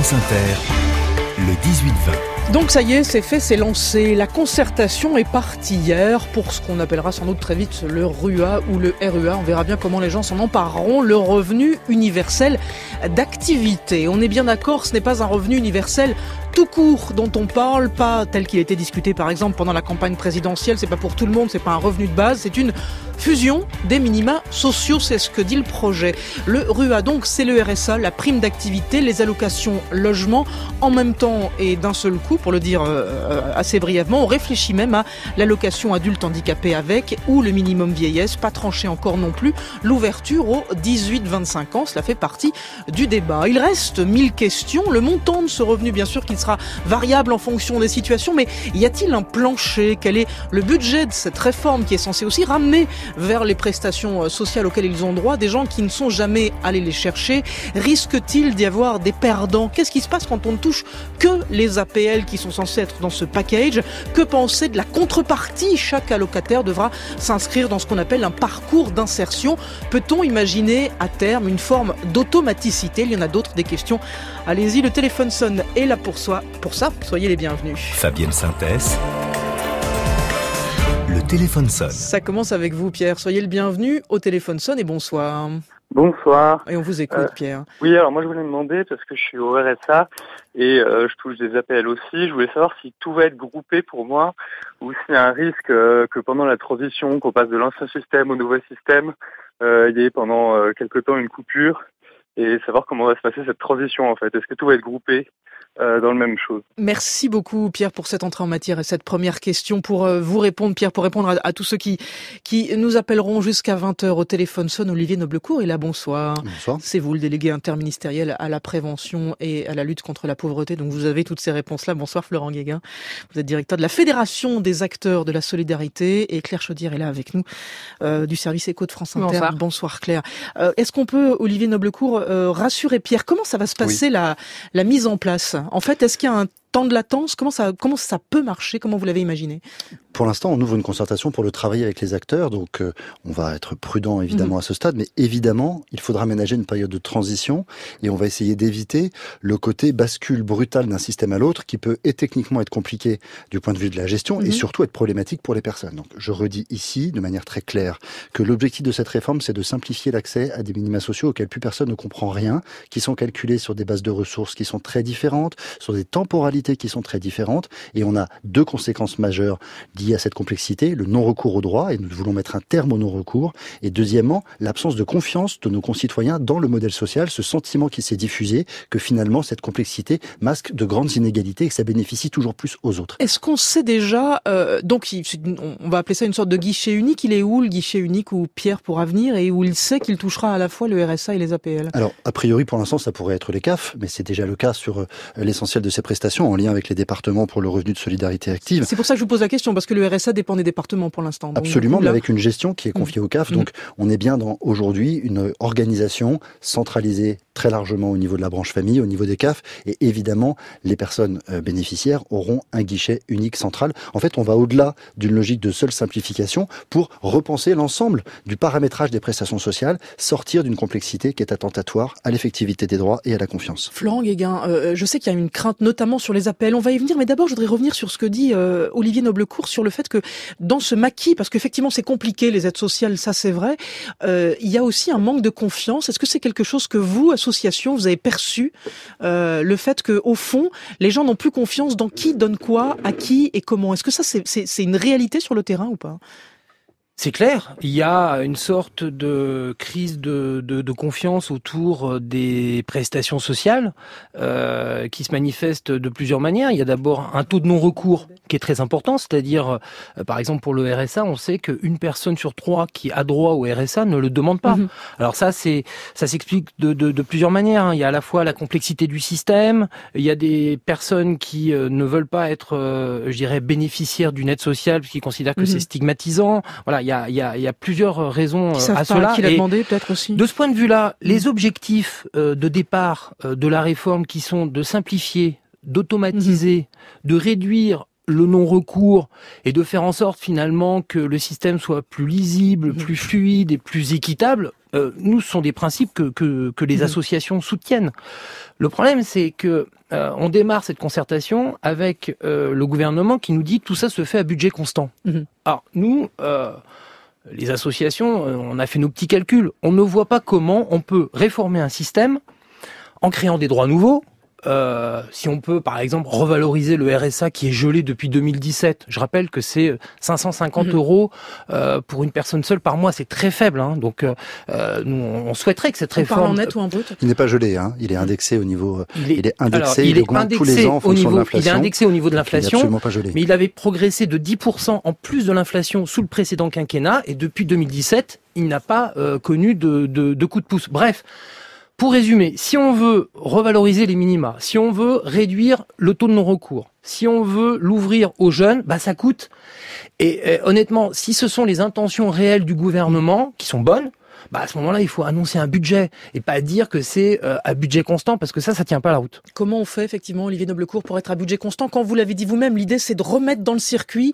France Inter, le 18-20. Donc ça y est, c'est fait, c'est lancé. La concertation est partie hier pour ce qu'on appellera sans doute très vite le RUA ou le RUA. On verra bien comment les gens s'en empareront. Le revenu universel d'activité. On est bien d'accord, ce n'est pas un revenu universel tout court dont on parle, pas tel qu'il a été discuté par exemple pendant la campagne présidentielle. C'est pas pour tout le monde, c'est pas un revenu de base, c'est une fusion des minima sociaux, c'est ce que dit le projet. Le RUA donc, c'est le RSA, la prime d'activité, les allocations logement, en même temps et d'un seul coup, pour le dire assez brièvement. On réfléchit même à l'allocation adulte handicapé avec, ou le minimum vieillesse, pas tranché encore non plus, l'ouverture aux 18-25 ans, cela fait partie du débat. Il reste 1000 questions, le montant de ce revenu bien sûr qu'il sera variable en fonction des situations, mais y a-t-il un plancher? Quel est le budget de cette réforme qui est censée aussi ramener vers les prestations sociales auxquelles ils ont droit des gens qui ne sont jamais allés les chercher? Risque-t-il d'y avoir des perdants? Qu'est-ce qui se passe quand on ne touche que les APL qui sont censés être dans ce package? Que penser de la contrepartie? Chaque allocataire devra s'inscrire dans ce qu'on appelle un parcours d'insertion. Peut-on imaginer à terme une forme d'automaticité? Il y en a d'autres, des questions. Allez-y, le téléphone sonne et là pour ça, soyez les bienvenus. Fabienne Synthèse. Le téléphone sonne. Ça commence avec vous, Pierre. Soyez le bienvenu au téléphone sonne et bonsoir. Bonsoir. Et on vous écoute, Pierre. Oui, alors moi je voulais demander, parce que je suis au RSA et je touche des APL aussi, je voulais savoir si tout va être groupé pour moi ou s'il y a un risque que pendant la transition, qu'on passe de l'ancien système au nouveau système, il y ait pendant quelque temps une coupure et savoir comment va se passer cette transition en fait. Est-ce que tout va être groupé dans le même chose? Merci beaucoup Pierre pour cette entrée en matière et cette première question. Pour vous répondre Pierre, pour répondre à tous ceux qui nous appelleront jusqu'à 20h au téléphone sonne, Olivier Noblecourt est là, bonsoir. Bonsoir. C'est vous le délégué interministériel à la prévention et à la lutte contre la pauvreté, donc vous avez toutes ces réponses-là. Bonsoir Florent Guéguin, vous êtes directeur de la Fédération des acteurs de la solidarité et Claire Chaudière est là avec nous du service éco de France Inter. Bonsoir Claire. Est-ce qu'on peut, Olivier Noblecourt, rassurer Pierre? Comment ça va se passer la mise en place? En fait, est-ce qu'il y a un temps de latence? Comment ça peut marcher? Comment vous l'avez imaginé? Pour l'instant, on ouvre une concertation pour le travail avec les acteurs, donc on va être prudent évidemment à ce stade, mais évidemment, il faudra ménager une période de transition et on va essayer d'éviter le côté bascule brutal d'un système à l'autre qui peut techniquement être compliqué du point de vue de la gestion et surtout être problématique pour les personnes. Donc, je redis ici, de manière très claire, que l'objectif de cette réforme, c'est de simplifier l'accès à des minima sociaux auxquels plus personne ne comprend rien, qui sont calculés sur des bases de ressources qui sont très différentes, sur des temporalités qui sont très différentes, et on a deux conséquences majeures liées à cette complexité: le non-recours au droit, et nous voulons mettre un terme au non-recours, et deuxièmement, l'absence de confiance de nos concitoyens dans le modèle social, ce sentiment qui s'est diffusé que finalement cette complexité masque de grandes inégalités et que ça bénéficie toujours plus aux autres. Est-ce qu'on sait déjà, donc on va appeler ça une sorte de guichet unique, il est où le guichet unique où Pierre pourra venir et où il sait qu'il touchera à la fois le RSA et les APL? Alors, a priori, pour l'instant, ça pourrait être les CAF, mais c'est déjà le cas sur l'essentiel de ces prestations en lien avec les départements pour le revenu de solidarité active. C'est pour ça que je vous pose la question, parce que le RSA dépend des départements pour l'instant. Donc, absolument, mais avec une gestion qui est confiée aux CAF. Donc, on est bien dans, aujourd'hui, une organisation centralisée très largement au niveau de la branche famille, au niveau des CAF, et évidemment, les personnes bénéficiaires auront un guichet unique central. En fait, on va au-delà d'une logique de seule simplification pour repenser l'ensemble du paramétrage des prestations sociales, sortir d'une complexité qui est attentatoire à l'effectivité des droits et à la confiance. Florent Guéguin, je sais qu'il y a une crainte notamment sur les APL, on va y venir, mais d'abord je voudrais revenir sur ce que dit Olivier Noblecourt sur le fait que dans ce maquis, parce qu'effectivement c'est compliqué les aides sociales, ça c'est vrai, il y a aussi un manque de confiance. Est-ce que c'est quelque chose que vous, association, vous avez perçu, le fait que au fond les gens n'ont plus confiance dans qui donne quoi, à qui et comment? Est-ce que ça c'est une réalité sur le terrain ou pas? C'est clair, il y a une sorte de crise de confiance autour des prestations sociales qui se manifeste de plusieurs manières. Il y a d'abord un taux de non-recours qui est très important, c'est-à-dire, par exemple pour le RSA, on sait qu'une personne sur 3 qui a droit au RSA ne le demande pas. Alors ça s'explique de plusieurs manières. Il y a à la fois la complexité du système, il y a des personnes qui ne veulent pas être, je dirais, bénéficiaires d'une aide sociale parce qu'ils considèrent que c'est stigmatisant. Voilà. Il y a plusieurs raisons à cela. Qui l'a demandé peut-être aussi. De ce point de vue-là, les objectifs de départ de la réforme qui sont de simplifier, d'automatiser, de réduire le non-recours et de faire en sorte finalement que le système soit plus lisible, plus fluide et plus équitable, nous, ce sont des principes que les associations soutiennent. Le problème, c'est que on démarre cette concertation avec le gouvernement qui nous dit que tout ça se fait à budget constant. Alors, nous... les associations, on a fait nos petits calculs. On ne voit pas comment on peut réformer un système en créant des droits nouveaux. Si on peut, par exemple, revaloriser le RSA qui est gelé depuis 2017. Je rappelle que c'est 550 euros pour une personne seule par mois. C'est très faible. Donc, nous, on souhaiterait que cette réforme... On parle en net ou en brut ? Il n'est pas gelé. Il est indexé au niveau... Il est indexé, il augmente tous les ans en fonction de l'inflation. Il est indexé au niveau de l'inflation. Il n'est absolument pas gelé. Mais il avait progressé de 10% en plus de l'inflation sous le précédent quinquennat. Et depuis 2017, il n'a pas connu de coup de pouce. Bref. Pour résumer, si on veut revaloriser les minima, si on veut réduire le taux de non-recours, si on veut l'ouvrir aux jeunes, ça coûte. Et honnêtement, si ce sont les intentions réelles du gouvernement qui sont bonnes, à ce moment-là, il faut annoncer un budget et pas dire que c'est à budget constant parce que ça tient pas la route. Comment on fait effectivement, Olivier Noblecourt, pour être à budget constant? Quand vous l'avez dit vous-même, l'idée c'est de remettre dans le circuit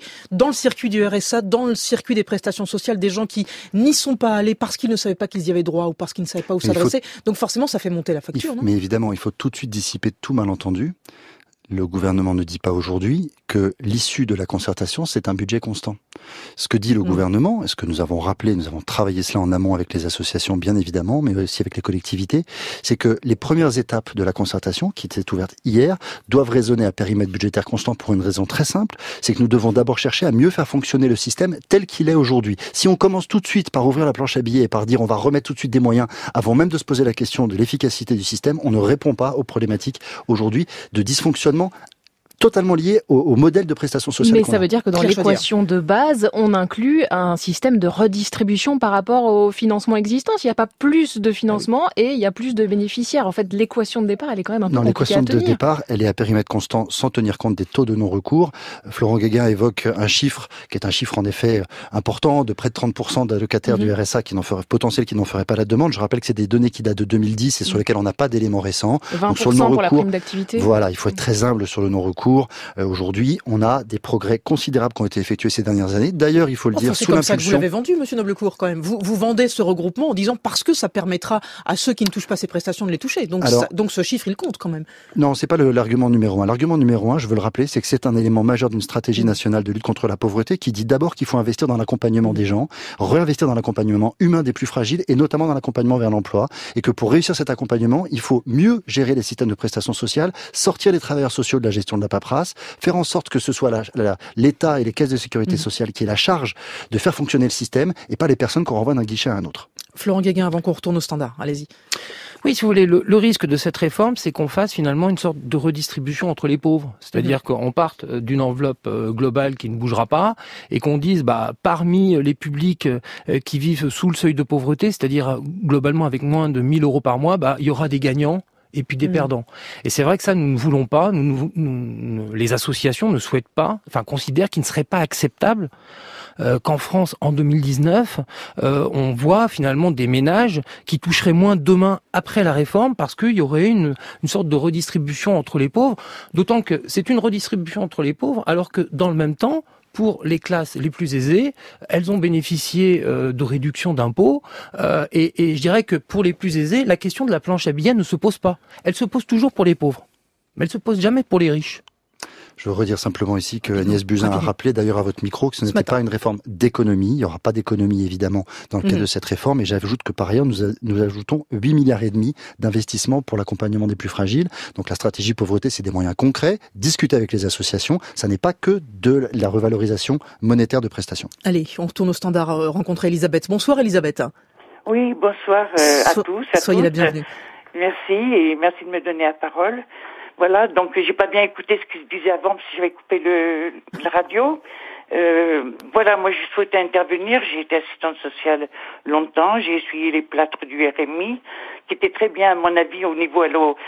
du RSA, dans le circuit des prestations sociales, des gens qui n'y sont pas allés parce qu'ils ne savaient pas qu'ils y avaient droit ou parce qu'ils ne savaient pas où s'adresser. Donc forcément, ça fait monter la facture, non? Mais évidemment, il faut tout de suite dissiper tout malentendu. Le gouvernement ne dit pas aujourd'hui que l'issue de la concertation, c'est un budget constant. Ce que dit le gouvernement, et ce que nous avons rappelé, nous avons travaillé cela en amont avec les associations, bien évidemment, mais aussi avec les collectivités, c'est que les premières étapes de la concertation, qui étaient ouvertes hier, doivent raisonner à périmètre budgétaire constant pour une raison très simple, c'est que nous devons d'abord chercher à mieux faire fonctionner le système tel qu'il est aujourd'hui. Si on commence tout de suite par ouvrir la planche à billets et par dire on va remettre tout de suite des moyens, avant même de se poser la question de l'efficacité du système, on ne répond pas aux problématiques aujourd'hui de dysfonctionnement totalement lié au modèle de prestations sociales. Mais ça veut dire que dans l'équation de base, on inclut un système de redistribution par rapport au financement existant. Il n'y a pas plus de financement et il y a plus de bénéficiaires. En fait, l'équation de départ, elle est quand même un peu compliquée à tenir. L'équation de départ, elle est à périmètre constant sans tenir compte des taux de non-recours. Florent Guéguin évoque un chiffre qui est un chiffre en effet important, de près de 30% d'allocataires du RSA qui n'en feraient pas la demande. Je rappelle que c'est des données qui datent de 2010 et sur lesquelles on n'a pas d'éléments récents. 20% Donc, sur le non-recours, pour la prime d'activité. Voilà, il faut être très humble sur le non-recours. Aujourd'hui, on a des progrès considérables qui ont été effectués ces dernières années. D'ailleurs, il faut le dire, c'est comme ça que vous l'avez vendu, Monsieur Noblecourt, quand même. Vous vendez ce regroupement en disant parce que ça permettra à ceux qui ne touchent pas ces prestations de les toucher. Donc, donc ce chiffre, il compte quand même. Non, c'est pas l'argument numéro un. L'argument numéro un, je veux le rappeler, c'est que c'est un élément majeur d'une stratégie nationale de lutte contre la pauvreté qui dit d'abord qu'il faut investir dans l'accompagnement des gens, réinvestir dans l'accompagnement humain des plus fragiles et notamment dans l'accompagnement vers l'emploi. Et que pour réussir cet accompagnement, il faut mieux gérer les systèmes de prestations sociales, sortir les travailleurs sociaux de la gestion de la paperasse, faire en sorte que ce soit l'État et les caisses de sécurité sociale qui aient la charge de faire fonctionner le système et pas les personnes qu'on renvoie d'un guichet à un autre. Florent Guéguin, avant qu'on retourne au standard, allez-y. Oui, si vous voulez, le risque de cette réforme, c'est qu'on fasse finalement une sorte de redistribution entre les pauvres. C'est-à-dire qu'on parte d'une enveloppe globale qui ne bougera pas et qu'on dise, parmi les publics qui vivent sous le seuil de pauvreté, c'est-à-dire globalement avec moins de 1 000 euros par mois, il y aura des gagnants et puis des perdants. Et c'est vrai que ça, nous ne voulons pas, les associations ne souhaitent pas, considèrent qu'il ne serait pas acceptable qu'en France, en 2019, on voit finalement des ménages qui toucheraient moins demain après la réforme parce qu'il y aurait une sorte de redistribution entre les pauvres, d'autant que c'est une redistribution entre les pauvres alors que dans le même temps, pour les classes les plus aisées, elles ont bénéficié de réductions d'impôts et je dirais que pour les plus aisés, la question de la planche à billets ne se pose pas. Elle se pose toujours pour les pauvres, mais elle se pose jamais pour les riches. Je veux redire simplement ici que Agnès Buzyn a rappelé d'ailleurs à votre micro que ce n'était pas une réforme d'économie. Il n'y aura pas d'économie évidemment dans le cadre de cette réforme. Et j'ajoute que par ailleurs nous ajoutons 8,5 milliards d'investissements pour l'accompagnement des plus fragiles. Donc la stratégie pauvreté, c'est des moyens concrets, discuter avec les associations. Ça n'est pas que de la revalorisation monétaire de prestations. Allez, on retourne au standard, rencontrer Elisabeth. Bonsoir Elisabeth. Oui, bonsoir à tous. Soyez la bienvenue. Merci et merci de me donner la parole. Voilà, donc j'ai pas bien écouté ce que je disais avant parce que j'avais coupé la radio. Voilà, moi je souhaitais intervenir. J'ai été assistante sociale longtemps. J'ai essuyé les plâtres du RMI, qui était très bien à mon avis au niveau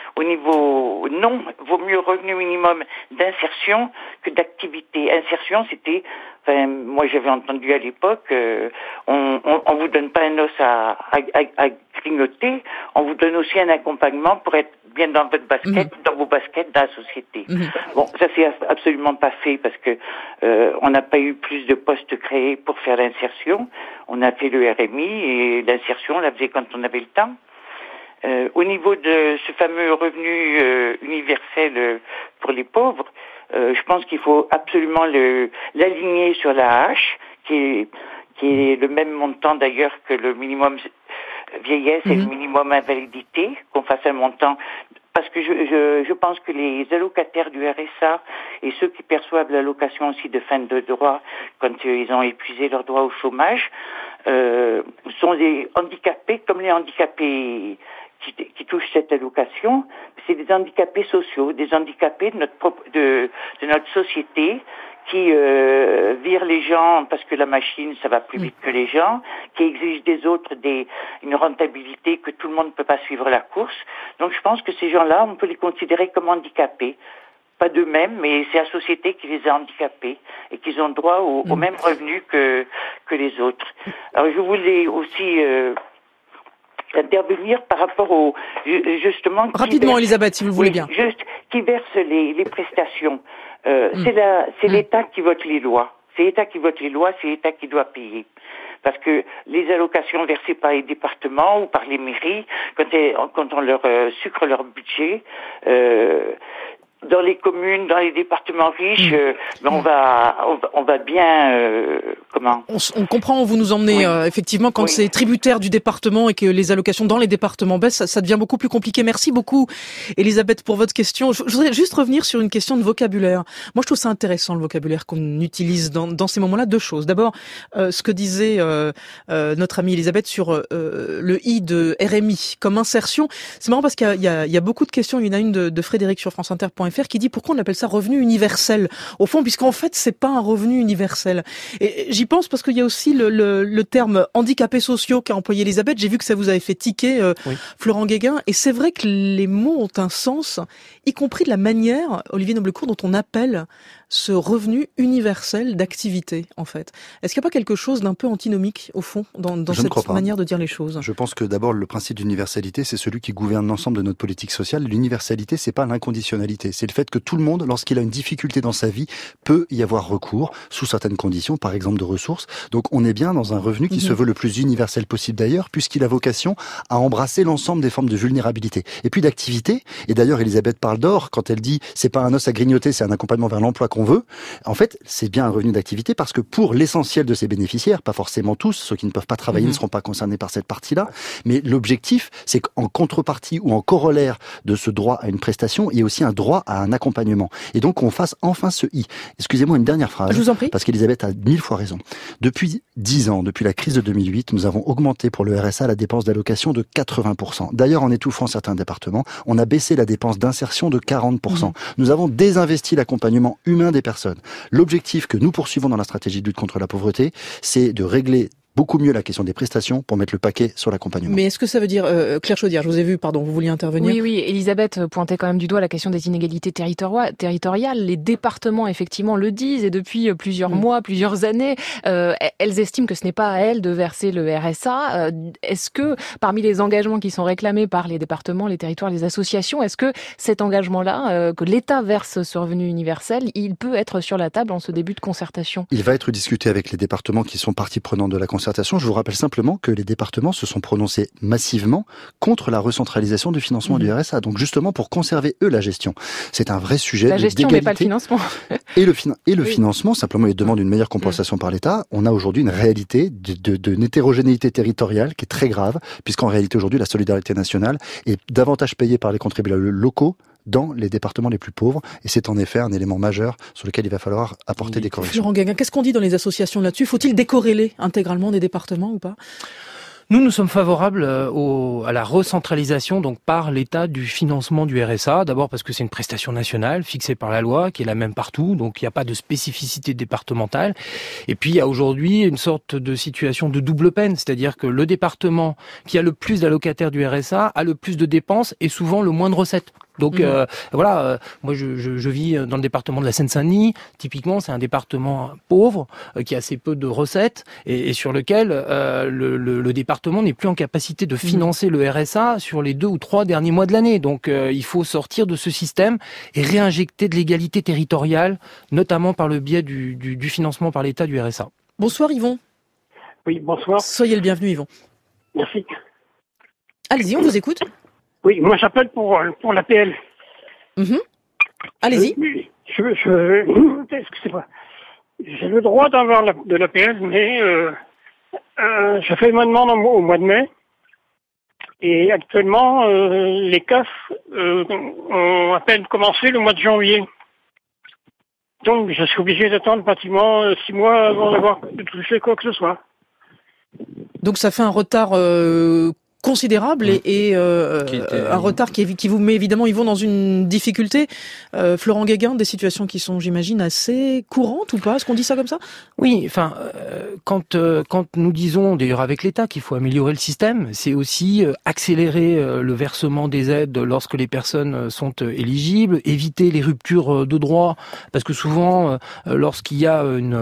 non, vaut mieux revenu minimum d'insertion que d'activité. Insertion, c'était, moi j'avais entendu à l'époque, on vous donne pas un os à grignoter, on vous donne aussi un accompagnement pour être bien dans votre basket, dans vos baskets, dans la société. Bon, ça c'est absolument pas fait parce que on n'a pas eu plus de postes créés pour faire l'insertion. On a fait le RMI et l'insertion, on la faisait quand on avait le temps. Au niveau de ce fameux revenu universel pour les pauvres, je pense qu'il faut absolument l'aligner sur la hache, qui est le même montant d'ailleurs que le minimum vieillesse et le minimum invalidité, qu'on fasse un montant, parce que je pense que les allocataires du RSA et ceux qui perçoivent l'allocation aussi de fin de droit quand ils ont épuisé leur droit au chômage sont des handicapés comme les handicapés qui touchent cette allocation. C'est des handicapés sociaux, des handicapés de notre société qui virent les gens parce que la machine ça va plus vite que les gens, qui exigent des autres une rentabilité que tout le monde ne peut pas suivre la course. Donc je pense que ces gens-là, on peut les considérer comme handicapés. Pas d'eux-mêmes, mais c'est la société qui les a handicapés et qu'ils ont droit au même revenu que les autres. Alors je voulais aussi intervenir par rapport justement rapidement Elisabeth si vous le voulez bien. Juste qui verse les prestations. C'est l'État qui vote les lois. C'est l'État qui vote les lois, c'est l'État qui doit payer. Parce que les allocations versées par les départements ou par les mairies, quand on leur sucre leur budget, dans les communes, dans les départements riches, on va bien On comprend où vous nous emmenez. Effectivement, quand c'est tributaire du département et que les allocations dans les départements baissent, ça devient beaucoup plus compliqué. Merci beaucoup, Elisabeth, pour votre question. Je voudrais juste revenir sur une question de vocabulaire. Moi, je trouve ça intéressant, le vocabulaire qu'on utilise dans ces moments-là. Deux choses. D'abord, ce que disait notre amie Elisabeth sur le I de RMI comme insertion. C'est marrant parce qu'il y a beaucoup de questions. Il y en a une de Frédéric sur franceinter.fr qui dit pourquoi on appelle ça revenu universel au fond, puisqu'en fait c'est pas un revenu universel. Et j'y pense parce qu'il y a aussi le terme handicapés sociaux qu'a employé Elisabeth. J'ai vu que ça vous avait fait tiquer, Florent Guéguin, et c'est vrai que les mots ont un sens, y compris de la manière, Olivier Noblecourt, dont on appelle ce revenu universel d'activité, en fait. Est-ce qu'il n'y a pas quelque chose d'un peu antinomique, au fond, dans cette manière de dire les choses ? Je pense que d'abord, le principe d'universalité, c'est celui qui gouverne l'ensemble de notre politique sociale. L'universalité, c'est pas l'inconditionnalité. C'est le fait que tout le monde, lorsqu'il a une difficulté dans sa vie, peut y avoir recours, sous certaines conditions, par exemple de ressources. Donc, on est bien dans un revenu qui se veut le plus universel possible d'ailleurs, puisqu'il a vocation à embrasser l'ensemble des formes de vulnérabilité. Et puis d'activité. Et d'ailleurs, Elisabeth parle d'or quand elle dit, c'est pas un os à grignoter, c'est un accompagnement vers l'emploi qu'on veut. En fait, c'est bien un revenu d'activité parce que pour l'essentiel de ses bénéficiaires, pas forcément tous, ceux qui ne peuvent pas travailler ne seront pas concernés par cette partie-là, mais l'objectif, c'est qu'en contrepartie ou en corollaire de ce droit à une prestation, il y a aussi un droit à un accompagnement. Et donc, on fasse enfin ce I. Excusez-moi, une dernière phrase. Je vous en prie. Parce qu'Elisabeth a 1000 fois raison. Depuis 10 ans, depuis la crise de 2008, nous avons augmenté pour le RSA la dépense d'allocation de 80%. D'ailleurs, en étouffant certains départements, on a baissé la dépense d'insertion de 40%. Nous avons désinvesti l'accompagnement humain des personnes. L'objectif que nous poursuivons dans la stratégie de lutte contre la pauvreté, c'est de régler beaucoup mieux la question des prestations pour mettre le paquet sur l'accompagnement. Mais est-ce que ça veut dire, Claire Chaudière, je vous ai vu, pardon, vous vouliez intervenir ? Oui, Elisabeth pointait quand même du doigt la question des inégalités territoriales. Les départements, effectivement, le disent, et depuis plusieurs mois, plusieurs années, elles estiment que ce n'est pas à elles de verser le RSA. Est-ce que, parmi les engagements qui sont réclamés par les départements, les territoires, les associations, est-ce que cet engagement-là, que l'État verse ce revenu universel, il peut être sur la table en ce début de concertation ? Il va être discuté avec les départements qui sont partie prenante de la concertation. Je vous rappelle simplement que les départements se sont prononcés massivement contre la recentralisation du financement du RSA. Donc justement pour conserver eux la gestion. C'est un vrai sujet la gestion, mais pas le financement. Et le financement, simplement, il demande une meilleure compensation par l'État. On a aujourd'hui une réalité d'une hétérogénéité territoriale qui est très grave, puisqu'en réalité aujourd'hui la solidarité nationale est davantage payée par les contribuables locaux dans les départements les plus pauvres. Et c'est en effet un élément majeur sur lequel il va falloir apporter des corrections. Florent Guéguin, qu'est-ce qu'on dit dans les associations là-dessus ? Faut-il décorréler intégralement des départements ou pas ? Nous sommes favorables à la recentralisation donc par l'État du financement du RSA. D'abord parce que c'est une prestation nationale fixée par la loi, qui est la même partout, donc il n'y a pas de spécificité départementale. Et puis il y a aujourd'hui une sorte de situation de double peine, c'est-à-dire que le département qui a le plus d'allocataires du RSA a le plus de dépenses et souvent le moins de recettes. Donc voilà, moi je vis dans le département de la Seine-Saint-Denis. Typiquement, c'est un département pauvre qui a assez peu de recettes et sur lequel le département n'est plus en capacité de financer le RSA sur les 2 ou 3 derniers mois de l'année. Donc il faut sortir de ce système et réinjecter de l'égalité territoriale, notamment par le biais du financement par l'État du RSA. Bonsoir Yvon. Oui, bonsoir. Soyez le bienvenu Yvon. Merci. Allez-y, on vous écoute. Oui, moi j'appelle pour l'APL. Allez-y. Excusez-moi. J'ai le droit d'avoir de l'APL, mais j'ai fait ma demande au mois de mai. Et actuellement, les CAF ont à peine commencé le mois de janvier. Donc je suis obligé d'attendre pratiquement 6 mois avant de toucher quoi que ce soit. Donc ça fait un retard considérable et un retard qui vous met évidemment Yvon dans une difficulté. Florent Guéguin, des situations qui sont, j'imagine, assez courantes ou pas? Est-ce qu'on dit ça comme ça? Oui, enfin, quand nous disons, d'ailleurs avec l'État, qu'il faut améliorer le système, c'est aussi accélérer le versement des aides lorsque les personnes sont éligibles, éviter les ruptures de droits, parce que souvent, lorsqu'il y a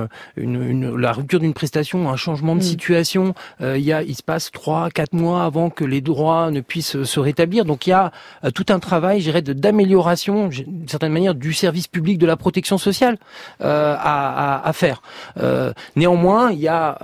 la rupture d'une prestation, un changement de situation, il se passe 3-4 mois avant que les droits ne puissent se rétablir. Donc il y a tout un travail, je dirais, d'amélioration, d'une certaine manière, du service public de la protection sociale à faire. Néanmoins, il y a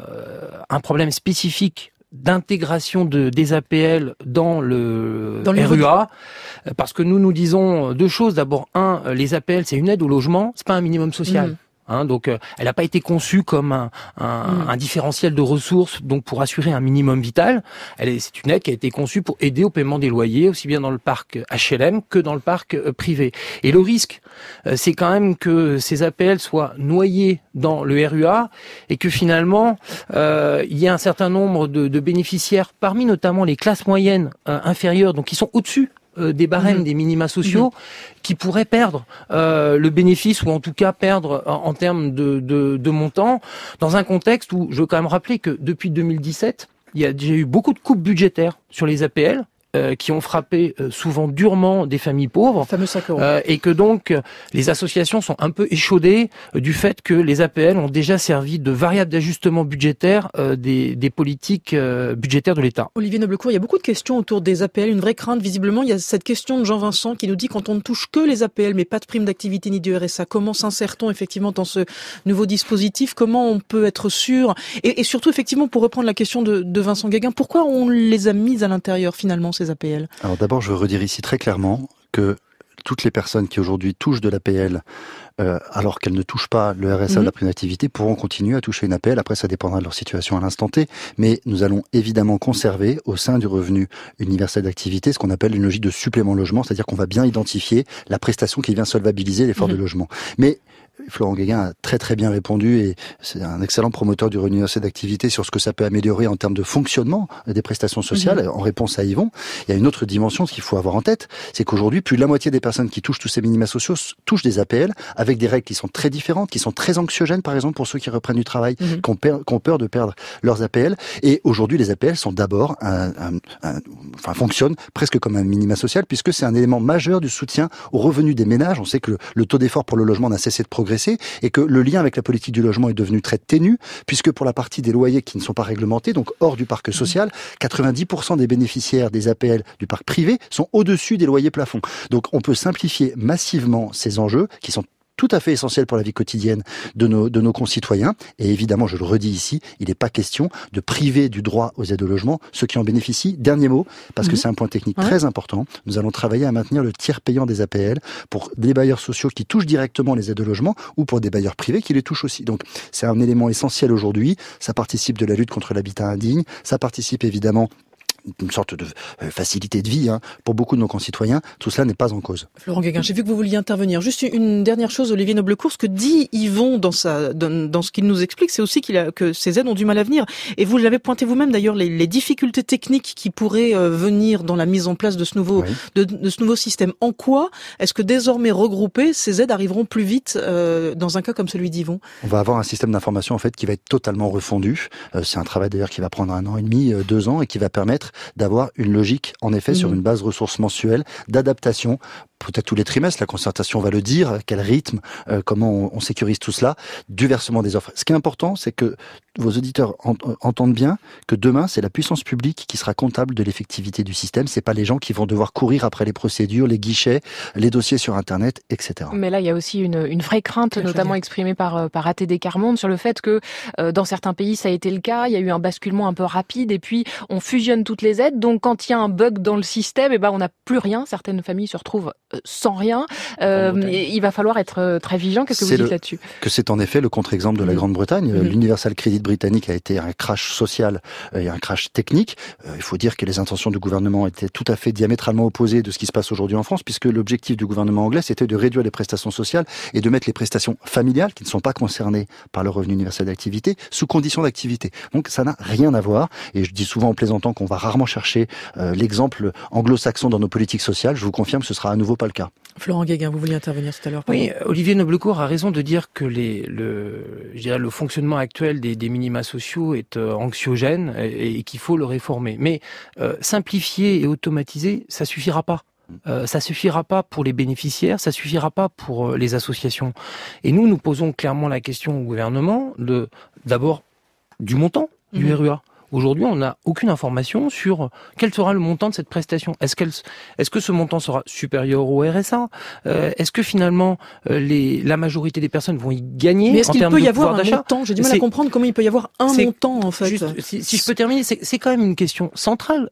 un problème spécifique d'intégration des APL dans le RUA, parce que nous disons 2 choses. D'abord, les APL, c'est une aide au logement, c'est pas un minimum social. Donc, elle n'a pas été conçue comme un différentiel de ressources, donc pour assurer un minimum vital. C'est une aide qui a été conçue pour aider au paiement des loyers, aussi bien dans le parc HLM que dans le parc privé. Et le risque, c'est quand même que ces APL soient noyés dans le RUA et que finalement, il y a un certain nombre de bénéficiaires, parmi notamment les classes moyennes inférieures, donc qui sont au-dessus des barèmes des minima sociaux, qui pourraient perdre le bénéfice, ou en tout cas perdre en termes de montant, dans un contexte où je veux quand même rappeler que depuis 2017, il y a déjà eu beaucoup de coupes budgétaires sur les APL, qui ont frappé souvent durement des familles pauvres, fameux 5 euros. Et que donc les associations sont un peu échaudées du fait que les APL ont déjà servi de variable d'ajustement budgétaire des politiques budgétaires de l'État. Olivier Noblecourt, il y a beaucoup de questions autour des APL, une vraie crainte visiblement. Il y a cette question de Jean-Vincent qui nous dit, quand on ne touche que les APL mais pas de prime d'activité ni du RSA, comment s'insère-t-on effectivement dans ce nouveau dispositif? Comment on peut être sûr, et surtout effectivement, pour reprendre la question de Vincent Guéguin, pourquoi on les a mises à l'intérieur finalement, ces APL? Alors d'abord, je veux redire ici très clairement que toutes les personnes qui aujourd'hui touchent de l'APL, alors qu'elles ne touchent pas le RSA de la prime d'activité, pourront continuer à toucher une APL. Après, ça dépendra de leur situation à l'instant T. Mais nous allons évidemment conserver au sein du revenu universel d'activité ce qu'on appelle une logique de supplément logement, c'est-à-dire qu'on va bien identifier la prestation qui vient solvabiliser l'effort de logement. Mais Florent Guéguin a très très bien répondu, et c'est un excellent promoteur du revenu universel d'activité sur ce que ça peut améliorer en termes de fonctionnement des prestations sociales. En réponse à Yvon, il y a une autre dimension, ce qu'il faut avoir en tête, c'est qu'aujourd'hui, plus de la moitié des personnes qui touchent tous ces minima sociaux touchent des APL avec des règles qui sont très différentes, qui sont très anxiogènes, par exemple pour ceux qui reprennent du travail, qui ont peur de perdre leurs APL. Et aujourd'hui, les APL sont d'abord fonctionnent presque comme un minima social, puisque c'est un élément majeur du soutien aux revenus des ménages. On sait que le taux d'effort pour le logement n'a cessé de progresser, et que le lien avec la politique du logement est devenu très ténu, puisque pour la partie des loyers qui ne sont pas réglementés, donc hors du parc social, 90% des bénéficiaires des APL du parc privé sont au-dessus des loyers plafonds. Donc on peut simplifier massivement ces enjeux qui sont tout à fait essentiel pour la vie quotidienne de nos concitoyens. Et évidemment, je le redis ici, il n'est pas question de priver du droit aux aides au logement ceux qui en bénéficient. Dernier mot, parce que c'est un point technique très important. Nous allons travailler à maintenir le tiers payant des APL pour des bailleurs sociaux qui touchent directement les aides au logement, ou pour des bailleurs privés qui les touchent aussi. Donc, c'est un élément essentiel aujourd'hui. Ça participe de la lutte contre l'habitat indigne. Ça participe évidemment une sorte de facilité de vie pour beaucoup de nos concitoyens. Tout cela n'est pas en cause. Florent Guéguin, j'ai vu que vous vouliez intervenir. Juste une dernière chose, Olivier Noblecourt, ce que dit Yvon dans ce qu'il nous explique, c'est aussi que ces aides ont du mal à venir. Et vous l'avez pointé vous-même d'ailleurs, les difficultés techniques qui pourraient venir dans la mise en place de ce nouveau de ce nouveau système. En quoi est-ce que désormais regroupées, ces aides arriveront plus vite dans un cas comme celui d'Yvon? On va avoir un système d'information en fait qui va être totalement refondu. C'est un travail d'ailleurs qui va prendre 1 an et demi, 2 ans, et qui va permettre d'avoir une logique, en effet, sur une base ressources mensuelle, d'adaptation, peut-être tous les trimestres, la concertation va le dire, quel rythme, comment on sécurise tout cela, du versement des offres. Ce qui est important, c'est que vos auditeurs entendent bien que demain, c'est la puissance publique qui sera comptable de l'effectivité du système. C'est pas les gens qui vont devoir courir après les procédures, les guichets, les dossiers sur Internet, etc. Mais là, il y a aussi une vraie crainte, notamment exprimée par ATD Quart Monde, sur le fait que dans certains pays, ça a été le cas. Il y a eu un basculement un peu rapide et puis on fusionne toutes les aides. Donc, quand il y a un bug dans le système, on n'a plus rien. Certaines familles se retrouvent sans rien. Il va falloir être très vigilant. Qu'est-ce que vous dites là-dessus ? Que c'est en effet le contre-exemple de la Grande-Bretagne. L'Universal Credit britannique a été un crash social et un crash technique. Il faut dire que les intentions du gouvernement étaient tout à fait diamétralement opposées de ce qui se passe aujourd'hui en France, puisque l'objectif du gouvernement anglais, c'était de réduire les prestations sociales et de mettre les prestations familiales, qui ne sont pas concernées par le revenu universel d'activité, sous condition d'activité. Donc ça n'a rien à voir. Et je dis souvent en plaisantant qu'on va rarement chercher l'exemple anglo-saxon dans nos politiques sociales. Je vous confirme que ce sera à nouveau pas le cas. Florent Guéguin, vous vouliez intervenir tout à l'heure. Oui, Olivier Noblecourt a raison de dire que le fonctionnement actuel des minima sociaux est anxiogène et qu'il faut le réformer. Mais simplifier et automatiser, ça suffira pas. Ça suffira pas pour les bénéficiaires, ça suffira pas pour les associations. Et nous posons clairement la question au gouvernement d'abord du montant du RUA. Aujourd'hui, on n'a aucune information sur quel sera le montant de cette prestation. Est-ce que ce montant sera supérieur au RSA ? Est-ce que finalement la majorité des personnes vont y gagner en termes de pouvoir d'achat ? Mais est-ce qu'il peut y avoir un montant ? J'ai du mal à comprendre comment il peut y avoir un montant en fait. Juste, si je peux terminer, c'est quand même une question centrale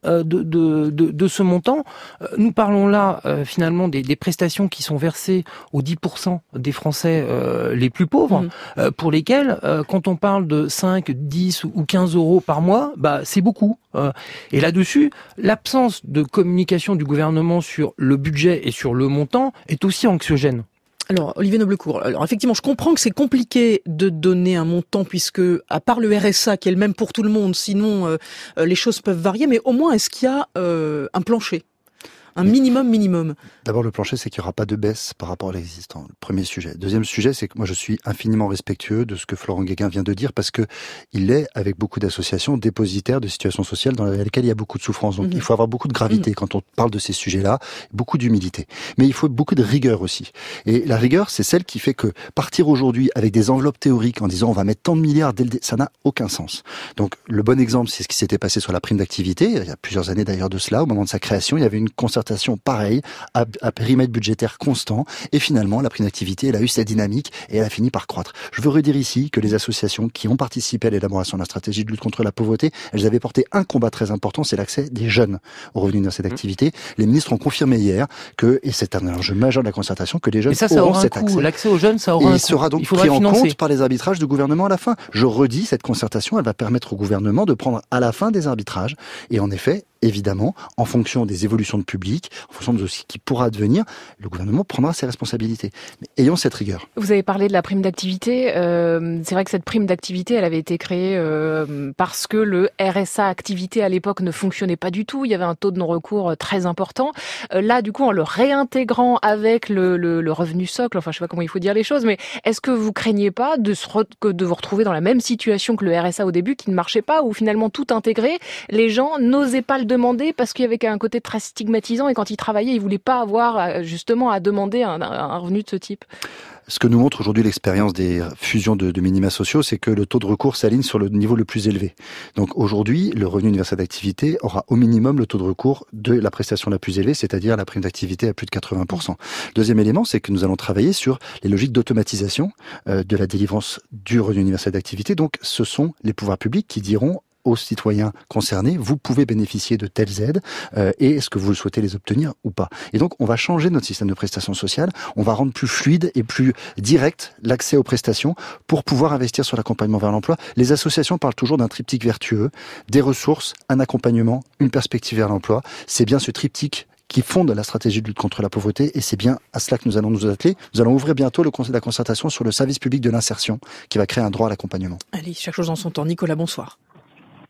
de ce montant. Nous parlons là finalement des prestations qui sont versées aux 10% des Français les plus pauvres, pour lesquels quand on parle de 5, 10 ou 15 euros par mois, c'est beaucoup. Et là-dessus, l'absence de communication du gouvernement sur le budget et sur le montant est aussi anxiogène. Alors, Olivier Noblecourt, effectivement, je comprends que c'est compliqué de donner un montant puisque, à part le RSA qui est le même pour tout le monde, sinon les choses peuvent varier, mais au moins est-ce qu'il y a un plancher ? Un minimum. D'abord, le plancher, c'est qu'il n'y aura pas de baisse par rapport à l'existant. Le premier sujet. Deuxième sujet, c'est que moi, je suis infiniment respectueux de ce que Florent Guéguin vient de dire parce que il est, avec beaucoup d'associations, dépositaire de situations sociales dans lesquelles il y a beaucoup de souffrance. Donc, il faut avoir beaucoup de gravité quand on parle de ces sujets-là, beaucoup d'humilité. Mais il faut beaucoup de rigueur aussi. Et la rigueur, c'est celle qui fait que partir aujourd'hui avec des enveloppes théoriques en disant on va mettre tant de milliards, ça n'a aucun sens. Donc, le bon exemple, c'est ce qui s'était passé sur la prime d'activité. Il y a plusieurs années d'ailleurs de cela. Au moment de sa création, il y avait une concertation pareille, à périmètre budgétaire constant, et finalement la prime d'activité, elle a eu sa dynamique et elle a fini par croître. Je veux redire ici que les associations qui ont participé à l'élaboration de la stratégie de lutte contre la pauvreté, elles avaient porté un combat très important, c'est l'accès des jeunes au revenu universel d'activité. Les ministres ont confirmé hier que, et c'est un enjeu majeur de la concertation, que les jeunes auront cet accès. L'accès aux jeunes, ça aura un coût. Et il sera donc pris en compte par les arbitrages du gouvernement à la fin. Je redis, cette concertation, elle va permettre au gouvernement de prendre à la fin des arbitrages, et en effet, évidemment, en fonction des évolutions de public, en fonction de ce qui pourra advenir, le gouvernement prendra ses responsabilités. Mais ayons cette rigueur. Vous avez parlé de la prime d'activité. C'est vrai que cette prime d'activité, elle avait été créée parce que le RSA activité à l'époque ne fonctionnait pas du tout. Il y avait un taux de non-recours très important. Là, du coup, en le réintégrant avec le revenu socle, enfin, je sais pas comment il faut dire les choses, mais est-ce que vous craignez pas de vous retrouver dans la même situation que le RSA au début, qui ne marchait pas, où finalement tout intégré, les gens n'osaient pas le demander parce qu'il y avait un côté très stigmatisant et quand ils travaillaient, ils voulaient pas avoir justement à demander un revenu de ce type? Ce que nous montre aujourd'hui l'expérience des fusions de minima sociaux, c'est que le taux de recours s'aligne sur le niveau le plus élevé. Donc aujourd'hui, le revenu universel d'activité aura au minimum le taux de recours de la prestation la plus élevée, c'est-à-dire la prime d'activité à plus de 80%. Deuxième élément, c'est que nous allons travailler sur les logiques d'automatisation de la délivrance du revenu universel d'activité. Donc ce sont les pouvoirs publics qui diront aux citoyens concernés, vous pouvez bénéficier de telles aides et est-ce que vous le souhaitez les obtenir ou pas. Et donc, on va changer notre système de prestations sociales, on va rendre plus fluide et plus direct l'accès aux prestations pour pouvoir investir sur l'accompagnement vers l'emploi. Les associations parlent toujours d'un triptyque vertueux, des ressources, un accompagnement, une perspective vers l'emploi. C'est bien ce triptyque qui fonde la stratégie de lutte contre la pauvreté, et c'est bien à cela que nous allons nous atteler. Nous allons ouvrir bientôt le conseil de la concertation sur le service public de l'insertion, qui va créer un droit à l'accompagnement. Allez, chaque chose en son temps. Nicolas, bonsoir. Nicolas ?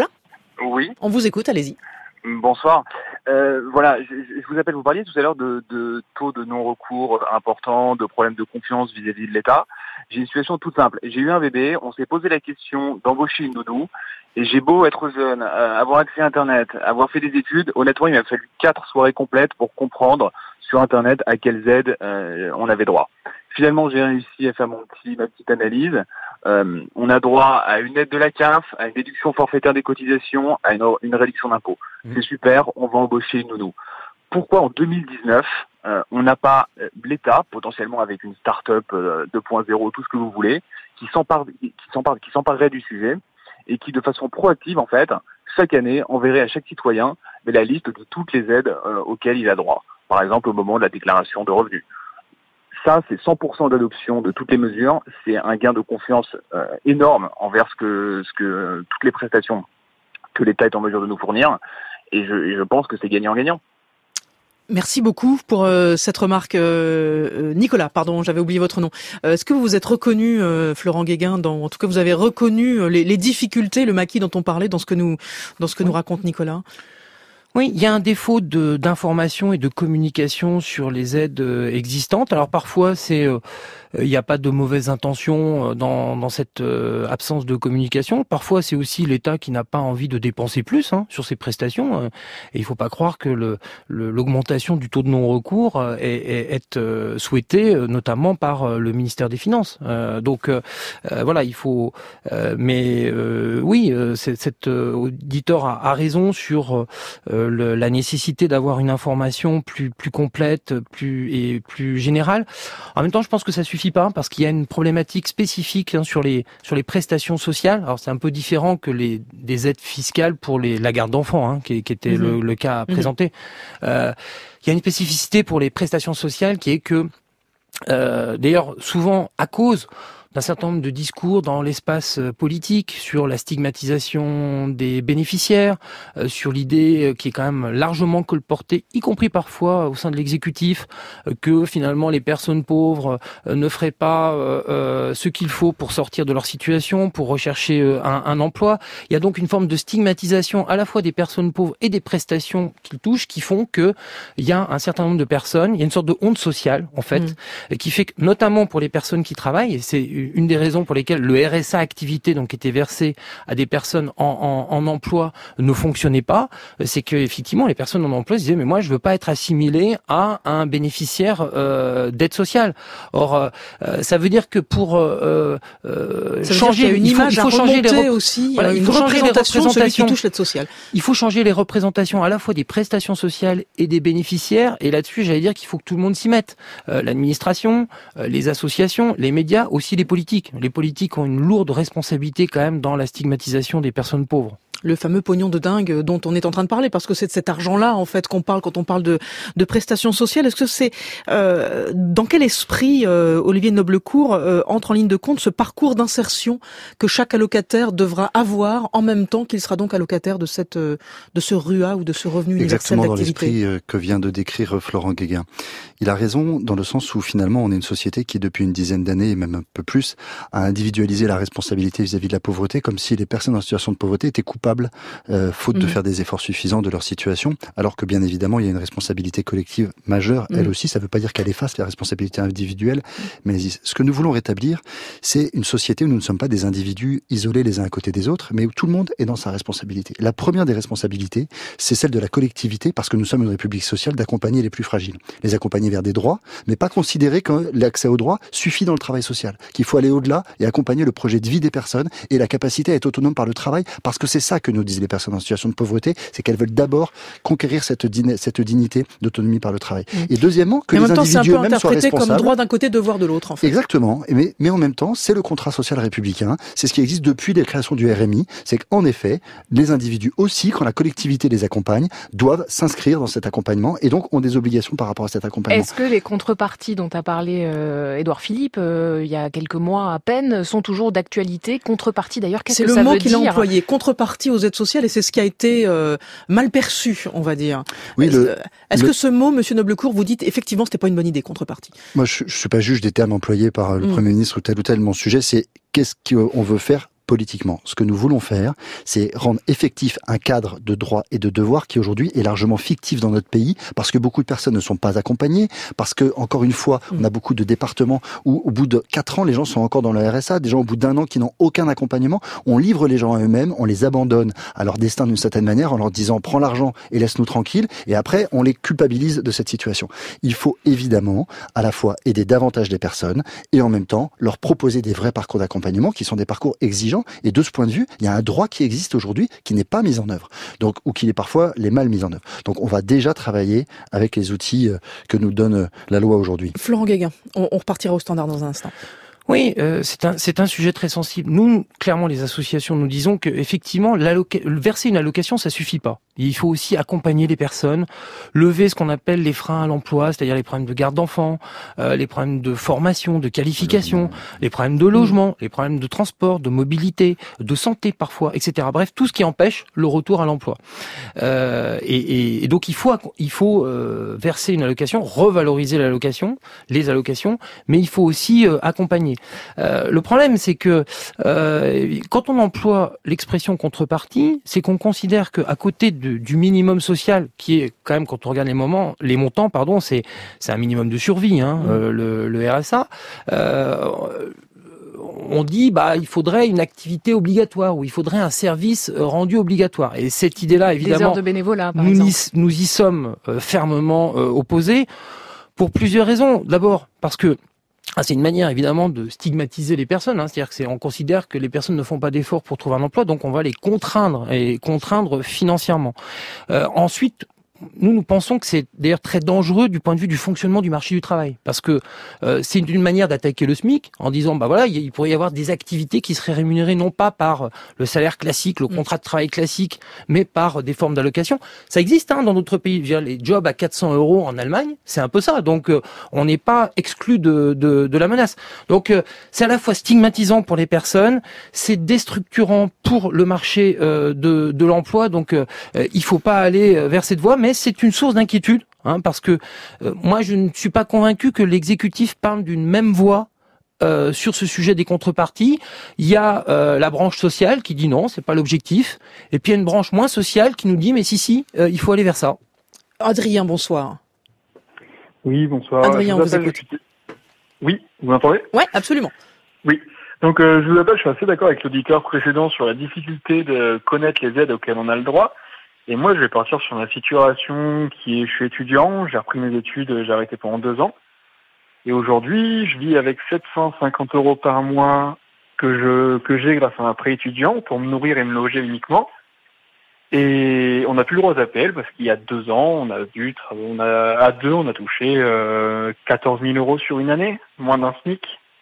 Oui. On vous écoute, allez-y. Bonsoir. Voilà, je vous appelle, vous parliez tout à l'heure de taux de non-recours importants, de problèmes de confiance vis-à-vis de l'État. J'ai une situation toute simple. J'ai eu un bébé, on s'est posé la question d'embaucher une nounou, et j'ai beau être jeune, avoir accès à Internet, avoir fait des études, honnêtement, il m'a fallu 4 soirées complètes pour comprendre sur Internet à quelles aides on avait droit. Finalement, j'ai réussi à faire ma petite analyse. On a droit à une aide de la CAF, à une déduction forfaitaire des cotisations, à une réduction d'impôts. C'est super, on va embaucher une nounou. Pourquoi en 2019, on n'a pas l'État, potentiellement avec une start-up 2.0, tout ce que vous voulez, qui s'emparerait du sujet et qui, de façon proactive, en fait, chaque année, enverrait à chaque citoyen la liste de toutes les aides auxquelles il a droit. Par exemple, au moment de la déclaration de revenus. Ça, c'est 100% d'adoption de toutes les mesures. C'est un gain de confiance énorme envers toutes les prestations que l'État est en mesure de nous fournir. Et je pense que c'est gagnant-gagnant. Merci beaucoup pour cette remarque. Nicolas, pardon, j'avais oublié votre nom. Est-ce que vous vous êtes reconnu, Florent Guéguin, en tout cas vous avez reconnu les difficultés, le maquis dont on parlait dans ce que nous raconte Nicolas? Oui, il y a un défaut d'information et de communication sur les aides existantes. Alors parfois, il n'y a pas de mauvaise intention dans cette absence de communication. Parfois, c'est aussi l'État qui n'a pas envie de dépenser plus sur ces prestations. Et il ne faut pas croire que l'augmentation du taux de non-recours est souhaitée, notamment par le ministère des Finances. Donc voilà, il faut. Oui, cet auditeur a raison sur la nécessité d'avoir une information plus complète, plus générale. En même temps, je pense que ça suffit pas parce qu'il y a une problématique spécifique sur les prestations sociales. Alors c'est un peu différent que des aides fiscales pour la garde d'enfants, qui était le cas présenté. Il y a une spécificité pour les prestations sociales qui est que d'ailleurs souvent à cause d'un certain nombre de discours dans l'espace politique sur la stigmatisation des bénéficiaires, sur l'idée qui est quand même largement colportée, y compris parfois au sein de l'exécutif, que finalement les personnes pauvres ne feraient pas ce qu'il faut pour sortir de leur situation, pour rechercher un emploi. Il y a donc une forme de stigmatisation à la fois des personnes pauvres et des prestations qu'ils touchent, qui font que il y a un certain nombre de personnes, il y a une sorte de honte sociale en fait, qui fait que notamment pour les personnes qui travaillent, et c'est une des raisons pour lesquelles le RSA activité donc était versé à des personnes en emploi ne fonctionnait pas, c'est que effectivement les personnes en emploi se disaient mais moi je veux pas être assimilé à un bénéficiaire d'aide sociale. Or ça veut dire que pour changer il faut changer les aussi il faut changer les représentations qui touchent l'aide sociale. Il faut changer les représentations à la fois des prestations sociales et des bénéficiaires, et là-dessus j'allais dire qu'il faut que tout le monde s'y mette. L'administration, les associations, les médias, aussi les politiques. Les politiques ont une lourde responsabilité quand même dans la stigmatisation des personnes pauvres. Le fameux pognon de dingue dont on est en train de parler, parce que c'est de cet argent-là en fait qu'on parle quand on parle de prestations sociales. Est-ce que c'est dans quel esprit Olivier Noblecourt entre en ligne de compte ce parcours d'insertion que chaque allocataire devra avoir en même temps qu'il sera donc allocataire de ce RUA ou de ce revenu universel d'activité? Exactement dans l'esprit que vient de décrire Florent Guéguin. Il a raison dans le sens où finalement on est une société qui depuis une dizaine d'années et même un peu plus a individualisé la responsabilité vis-à-vis de la pauvreté, comme si les personnes en situation de pauvreté étaient coupables faute de faire des efforts suffisants de leur situation, alors que bien évidemment il y a une responsabilité collective majeure, elle aussi. Ça ne veut pas dire qu'elle efface la responsabilité individuelle, mais ce que nous voulons rétablir, c'est une société où nous ne sommes pas des individus isolés les uns à côté des autres, mais où tout le monde est dans sa responsabilité. La première des responsabilités, c'est celle de la collectivité, parce que nous sommes une république sociale, d'accompagner les plus fragiles, les accompagner vers des droits, mais pas considérer que l'accès aux droits suffit dans le travail social, qu'il faut aller au-delà et accompagner le projet de vie des personnes et la capacité à être autonome par le travail, parce que c'est ça que nous disent les personnes en situation de pauvreté, c'est qu'elles veulent d'abord conquérir cette dignité d'autonomie par le travail. Et deuxièmement, que les individus eux-mêmes soient responsables. C'est un peu interprété comme droit d'un côté, devoir de l'autre, en fait. Exactement. Mais en même temps, c'est le contrat social républicain. C'est ce qui existe depuis la création du RMI. C'est qu'en effet, les individus aussi, quand la collectivité les accompagne, doivent s'inscrire dans cet accompagnement et donc ont des obligations par rapport à cet accompagnement. Est-ce que les contreparties dont a parlé Édouard Philippe il y a quelques mois à peine sont toujours d'actualité? Contrepartie d'ailleurs, qu'est-ce que ça veut dire? C'est le mot qu'il a employé, contrepartie aux aides sociales, et c'est ce qui a été mal perçu, on va dire. Oui, est-ce que ce mot, Monsieur Noblecourt, vous dites effectivement c'était pas une bonne idée, contrepartie? Moi, je suis pas juge des termes employés par le Premier ministre ou tel. Mon sujet, c'est qu'est-ce qu'on veut faire politiquement. Ce que nous voulons faire, c'est rendre effectif un cadre de droits et de devoirs qui aujourd'hui est largement fictif dans notre pays, parce que beaucoup de personnes ne sont pas accompagnées, parce que, encore une fois, on a beaucoup de départements où, au bout de 4 ans, les gens sont encore dans le RSA, des gens au bout d'1 an qui n'ont aucun accompagnement. On livre les gens à eux-mêmes, on les abandonne à leur destin d'une certaine manière en leur disant « prends l'argent et laisse-nous tranquilles », et après, on les culpabilise de cette situation. Il faut évidemment à la fois aider davantage les personnes et en même temps leur proposer des vrais parcours d'accompagnement qui sont des parcours exigeants, et de ce point de vue, il y a un droit qui existe aujourd'hui qui n'est pas mis en œuvre, donc, ou qui est parfois les mal mis en œuvre. Donc on va déjà travailler avec les outils que nous donne la loi aujourd'hui. Florent Guéguin, on repartira au standard dans un instant. Oui, c'est un sujet très sensible. Nous, clairement, les associations, nous disons que effectivement, verser une allocation, ça suffit pas. Il faut aussi accompagner les personnes, lever ce qu'on appelle les freins à l'emploi, c'est-à-dire les problèmes de garde d'enfants, les problèmes de formation, de qualification, les problèmes de logement, les problèmes de transport, de mobilité, de santé parfois, etc. Bref, tout ce qui empêche le retour à l'emploi. Et donc il faut verser une allocation, revaloriser l'allocation, les allocations, mais il faut aussi accompagner. Le problème, c'est que quand on emploie l'expression contrepartie, c'est qu'on considère qu'à côté du minimum social, qui est quand même, quand on regarde les montants, c'est un minimum de survie, le RSA. On dit il faudrait une activité obligatoire, ou il faudrait un service rendu obligatoire. Et cette idée-là, évidemment, des heures de bénévolat, par exemple. Nous y sommes fermement opposés pour plusieurs raisons. D'abord, parce que c'est une manière évidemment de stigmatiser les personnes, c'est-à-dire que on considère que les personnes ne font pas d'efforts pour trouver un emploi, donc on va les contraindre financièrement. Ensuite, nous pensons que c'est d'ailleurs très dangereux du point de vue du fonctionnement du marché du travail, parce que c'est une manière d'attaquer le SMIC en disant il pourrait y avoir des activités qui seraient rémunérées non pas par le salaire classique, le contrat de travail classique, mais par des formes d'allocation. Ça existe dans notre pays. Je veux dire, les jobs à 400 € en Allemagne, c'est un peu ça. Donc on n'est pas exclu de la menace. Donc c'est à la fois stigmatisant pour les personnes, c'est déstructurant pour le marché de l'emploi. Donc il faut pas aller vers cette voie. Mais c'est une source d'inquiétude, parce que moi je ne suis pas convaincu que l'exécutif parle d'une même voix sur ce sujet des contreparties. Il y a la branche sociale qui dit non, c'est pas l'objectif, et puis il y a une branche moins sociale qui nous dit mais si, il faut aller vers ça. Adrien, bonsoir. Oui, bonsoir. Adrien, vous écoute. Oui, vous m'entendez ? Oui, absolument. Oui. Donc je vous appelle, je suis assez d'accord avec l'auditeur précédent sur la difficulté de connaître les aides auxquelles on a le droit. Et moi, je vais partir sur ma situation je suis étudiant, j'ai repris mes études, j'ai arrêté pendant 2 ans. Et aujourd'hui, je vis avec 750 € par mois que j'ai grâce à un prêt étudiant pour me nourrir et me loger uniquement. Et on n'a plus le droit aux APL parce qu'il y a 2 ans, à deux, on a touché 14 000 € sur une année, moins d'un SMIC.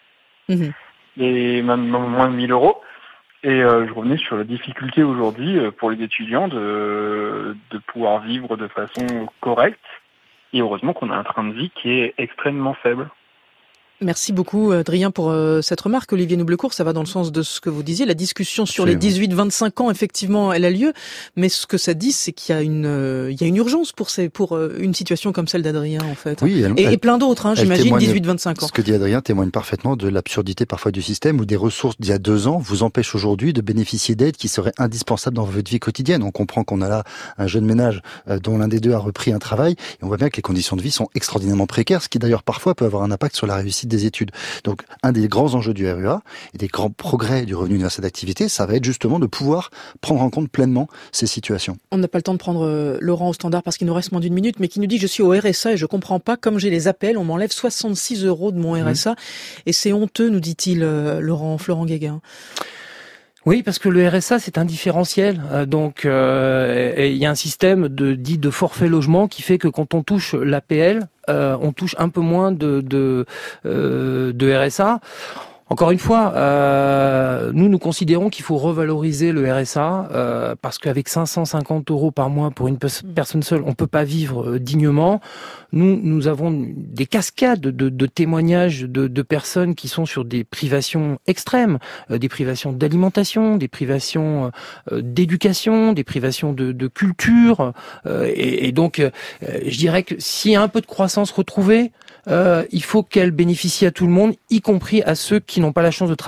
Et même moins de 1 000 €. Et je revenais sur la difficulté aujourd'hui pour les étudiants de pouvoir vivre de façon correcte. Et heureusement qu'on a un train de vie qui est extrêmement faible. Merci beaucoup, Adrien, pour cette remarque. Olivier Noublecourt, ça va dans le sens de ce que vous disiez. La discussion sur les 18-25 ans, effectivement, elle a lieu. Mais ce que ça dit, c'est qu'il y a une urgence pour une situation comme celle d'Adrien, en fait. Oui, et plein d'autres, j'imagine, 18-25 ans. Ce que dit Adrien témoigne parfaitement de l'absurdité parfois du système, où des ressources d'il y a 2 ans vous empêchent aujourd'hui de bénéficier d'aides qui seraient indispensables dans votre vie quotidienne. On comprend qu'on a là un jeune ménage dont l'un des deux a repris un travail, et on voit bien que les conditions de vie sont extraordinairement précaires, ce qui d'ailleurs parfois peut avoir un impact sur la réussite des études. Donc, un des grands enjeux du RUA et des grands progrès du revenu universel d'activité, ça va être justement de pouvoir prendre en compte pleinement ces situations. On n'a pas le temps de prendre Laurent au standard parce qu'il nous reste moins d'1 minute, mais qui nous dit que je suis au RSA et je comprends pas, comme j'ai les APL, on m'enlève 66 € de mon RSA et c'est honteux, nous dit-il Florent Guéguin. Oui, parce que le RSA, c'est un différentiel. Donc, il y a un système dit de forfait logement qui fait que quand on touche l'APL, on touche un peu moins de RSA. Encore une fois, nous considérons qu'il faut revaloriser le RSA parce qu'avec 550 € par mois pour une personne seule, on peut pas vivre dignement. Nous avons des cascades de témoignages de personnes qui sont sur des privations extrêmes, des privations d'alimentation, des privations d'éducation, des privations de culture. Et donc, je dirais que s'il y a un peu de croissance retrouvée, il faut qu'elle bénéficie à tout le monde, y compris à ceux qui n'ont pas la chance de travailler.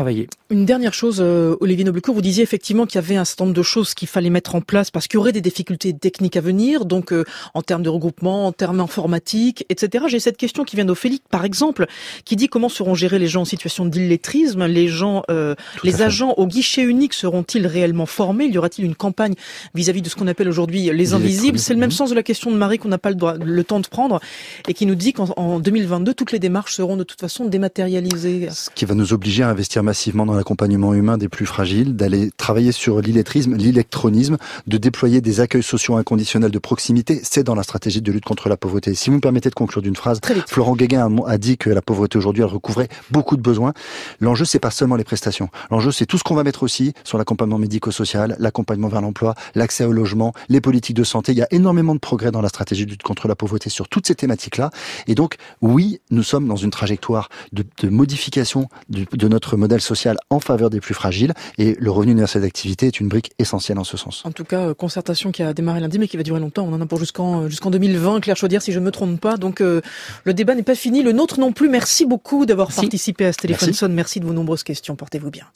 Une dernière chose, Olivier Noblecourt, vous disiez effectivement qu'il y avait un certain nombre de choses qu'il fallait mettre en place parce qu'il y aurait des difficultés techniques à venir, donc en termes de regroupement, en termes informatiques, etc. J'ai cette question qui vient d'Ophélie, par exemple, qui dit comment seront gérés les gens en situation d'illettrisme, les agents au guichet unique seront-ils réellement formés? Y aura-t-il une campagne vis-à-vis de ce qu'on appelle aujourd'hui les invisibles? C'est le même sens de la question de Marie qu'on n'a pas le temps de prendre et qui nous dit qu'en 2022, toutes les démarches seront de toute façon dématérialisées. Ce qui va nous obliger à investir massivement dans l'accompagnement humain des plus fragiles, d'aller travailler sur l'illettrisme, l'électronisme, de déployer des accueils sociaux inconditionnels de proximité. C'est dans la stratégie de lutte contre la pauvreté. Si vous me permettez de conclure d'une phrase, Florent Guéguin a dit que la pauvreté aujourd'hui, elle recouvrait beaucoup de besoins. L'enjeu, c'est pas seulement les prestations. L'enjeu, c'est tout ce qu'on va mettre aussi sur l'accompagnement médico-social, l'accompagnement vers l'emploi, l'accès au logement, les politiques de santé. Il y a énormément de progrès dans la stratégie de lutte contre la pauvreté sur toutes ces thématiques-là. Et donc, oui, nous sommes dans une trajectoire de modification de notre modèle social en faveur des plus fragiles, et le revenu universel d'activité est une brique essentielle en ce sens. En tout cas, concertation qui a démarré lundi, mais qui va durer longtemps. On en a pour jusqu'en 2020, Claire Chaudière, si je ne me trompe pas. Donc, le débat n'est pas fini, le nôtre non plus. Merci beaucoup d'avoir participé à ce téléphone sonne. Merci de vos nombreuses questions. Portez-vous bien.